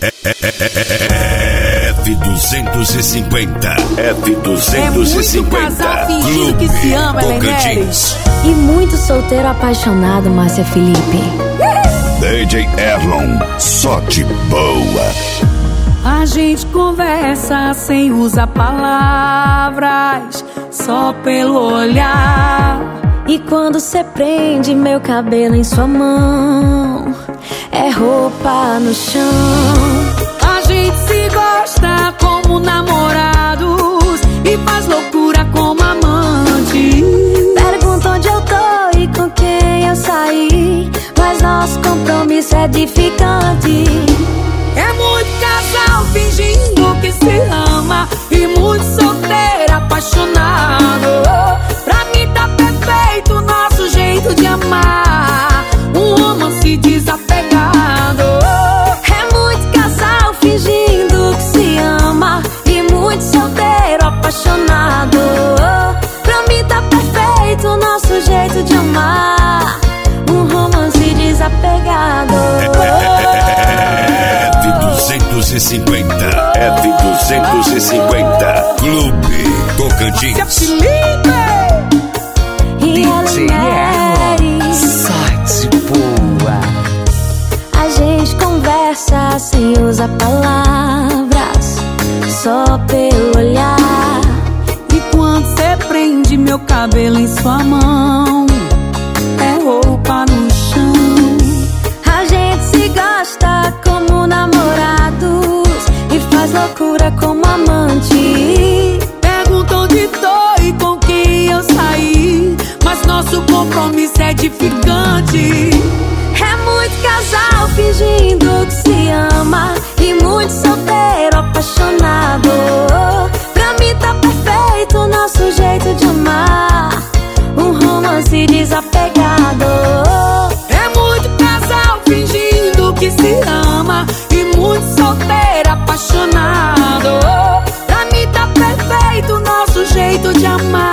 F250. F250. É muito casal fingindo que se ama, Tocantins. E muito solteiro apaixonado, Márcia Felipe. DJ Erlon, só de boa. A gente conversa sem usar palavras, só pelo olhar. E quando cê prende meu cabelo em sua mão, é roupa no chão. A gente se gosta como namorados e faz loucura como amante. Pergunta onde eu tô e com quem eu saí, mas nosso compromisso é edificante. É muito casal fingindo que se ama e muito solteiro apaixonado. Pra mim tá perfeito o nosso jeito de amar, um romance desapegado. É muito casal fingindo que se ama e muito solteiro apaixonado. Pra mim tá perfeito o nosso jeito de amar, um romance desapegado. F250. F250. Clube Tocantins. E ela Só de boa. a gente conversa sem usar palavras, só pelo olhar. E quando cê prende meu cabelo em sua mão, é roupa no chão. A gente se gosta como namorados e faz loucura como amante. Pergunta onde tô e com quem eu saí, mas nosso compromisso é edificante. É muito casal fingindo que se ama e muito solteiro apaixonado. Pra mim tá perfeito o nosso jeito de amar, um romance desapegado. É muito casal fingindo que se ama e muito solteiro apaixonado. Pra mim tá perfeito o nosso jeito de amar.